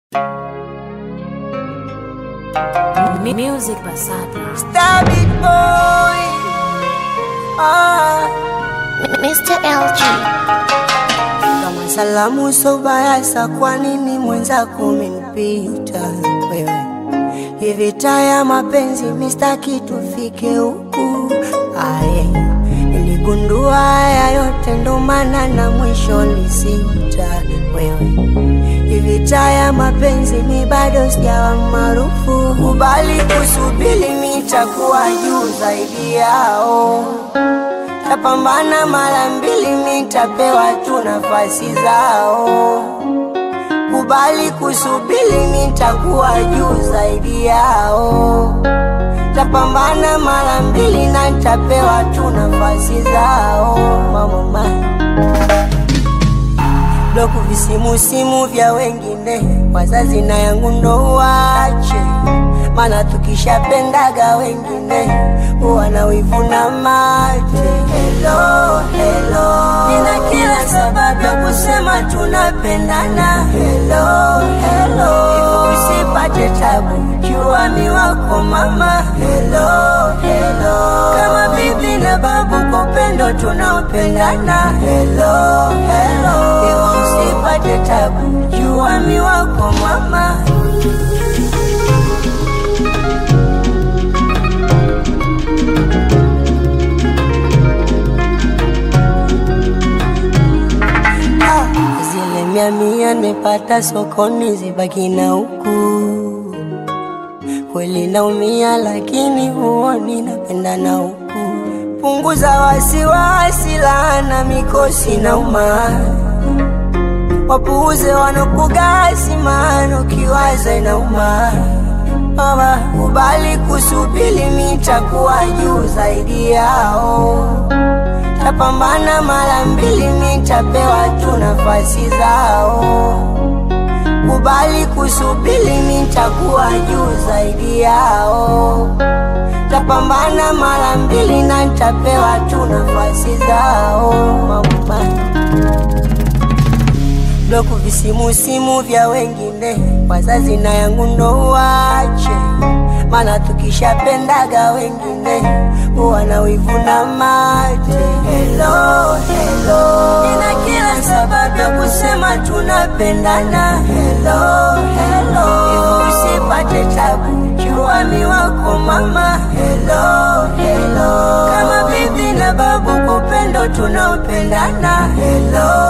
Music Basata. Star Big Boy. Mr. LG. Kama salamu sobayasa, kwa nini mwenzako umenipita wewe? Hivi taya mapenzi mistaki tufike huku. Niligundua haya yote ndo maana na mwisho lisita wewe. Hivi taya mapenzi mi bado sijawa maarufu. Kubali kusubiri nitakuwa juu zaidi yao. Tapambana mara mbili nitapewa tu nafasi zao. Kubali kusubiri nitakuwa juu zaidi yao. Tapambana mara mbili na nitapewa tu nafasi zao. Mama bloku visimusimu vya wengine, wazazi na yangu ndo wache. Mana tukishapendaga wengine huwa na wivu na mate. Hello, hello, nina kila sababu ya kusema tunapendana. Hello, hello, usipate tabu, jua mi wako mama. Hello, hello, kama bibi na babu kwa upendo tunaopendana. Hello, hello, usipate tabu, jua mi wako mama. Zile mia nimepata sokoni zibaki na huku. Kweli naumia lakini huoni napenda na huku. Punguza wasiwasi, laana mikosi na umani. Wapuuze wanokugasi maana ukiwaza inauma. Mama kubali kusubiri nitakuwa juu zaidi yao. Tapambana mara mbili nitapewa tu nafasi zao. Kubali kusubiri nitakuwa juu zaidi yao. Tapambana mara mbili na nitapewa tu nafasi zao. Mama bloku visimusimu vya wengine, wazazi na yangu ndo wache. Mana tukishapendaga wengine huwa na wivu na mate. Hello, hello, nina kila sababu ya kusema tunapendana. Hello, hello, usipate tabu, jua mi wako mama. Hello, hello, kama bibi na babu kwa upendo tunaopendana. Hello,